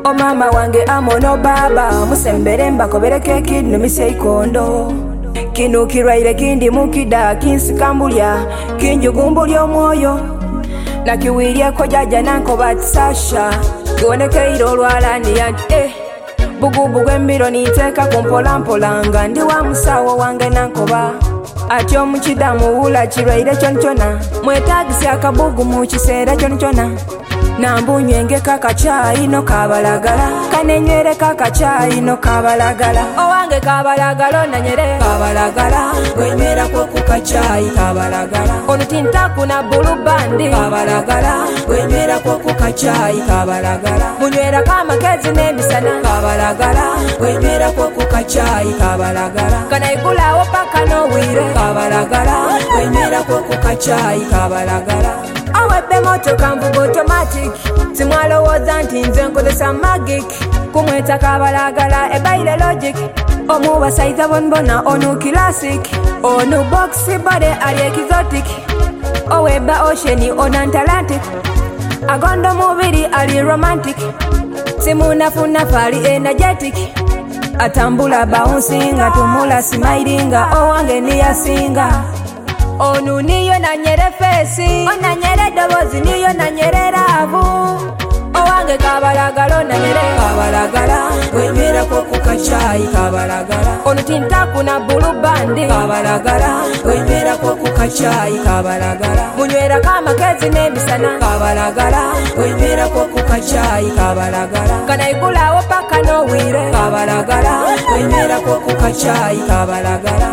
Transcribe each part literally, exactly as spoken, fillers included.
O mama wange amono baba musembere mbakobere keki numise ikondo kino kirwaire kindi mukida kinsikambulya kinjugumbulya omwoyo nakiwirye ko jaja nanko batsasha gwonekeiro olwalani yanti eh bugubu gwembiro niteka kumpola mpolanga ndi wa musawo wange nankoba atyo mukidamu wula kirwaire kyonkyona mwetagisi akabugu mu kiseera kyonkyona nambunywenge kakachayi no kabalagala kanenywere kakachayi no kabalagala owange kabalagala nanyere kabalagala gwenywera ko kukachayi kabalagala onutinta kuna bulu bandi kabalagala gwenywera ko kukachayi kabalagala munywera kama kezi nemisana kabalagala gwenywera ko kukachayi kabalagala kanaigula opaka no wire kabalagala gwenywera ko kukachayi kabalagala awebe moto kamvugo automatic simwalowoza nti nze nkozesa magic kumweta kabalagala ebaire logic omubasaiza bonbona onu classic onu boxy body ali exotic oweba oceani on Atlantic agondo mubiri ali romantic simunafuna fali energetic atambula bouncing atumula smiling owange niyasinga onu niyo nanyere fesi onanyere dobozi niyo nanyere ravu owange kabalagala nanyere kabalagala gwenywera ko kukachayi kabalagala onu tinta kuna bulu bandi kabalagala gwenywera ko kukachayi kabalagala munywera kama kezi nemisana kabalagala gwenywera ko kukachayi kabalagala kanaigula opaka no wire kabalagala gwenywera ko kukachayi kabalagala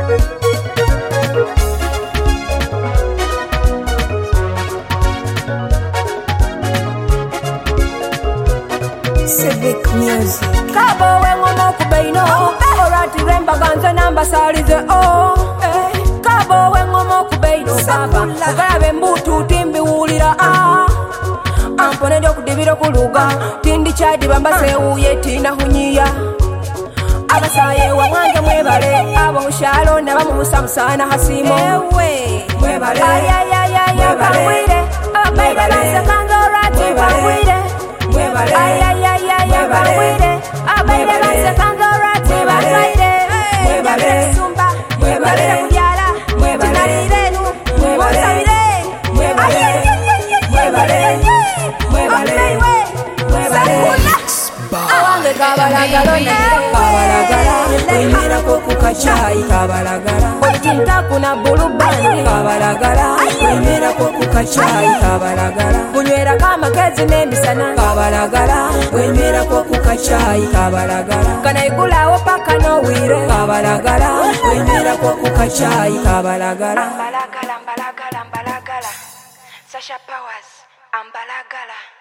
Civic music. Kabo wengomo kubeino orati remba ganza namba salize oh eh. Kabo wengomo kubeino baba Ugabe mbutu timbi ulira ah Ampone dio kudibiro kuluga Tindi chadi bamba seuye tina hunyia Abasaye wa mwanja mwebale Abo ushalo na bamu samsana hasimo Ewe Mwebale Ayayayaya pangwire Ababaida lansa kanza orati pangwire Mwebale Ayayayaya pangwire Ababaida lansa kanza orati pangwire Mwebale Sumba Mwebale Kudiala Tinalirenu Mwosabire Mwebale Mwebale Mwebale Mwebale Awange kabalagala kabalagala gwenywera ko kukachayi kabalagala otinta kuna bulu bandi kabalagala gwenywera ko kukachayi kabalagala munywera kama kezi nemisana kabalagala gwenywera ko kukachayi kabalagala kanaigula opaka no wire kabalagala gwenywera ko kukachayi kabalagala ambalagala ambalagala ambalagala Sasha Powers ambalagala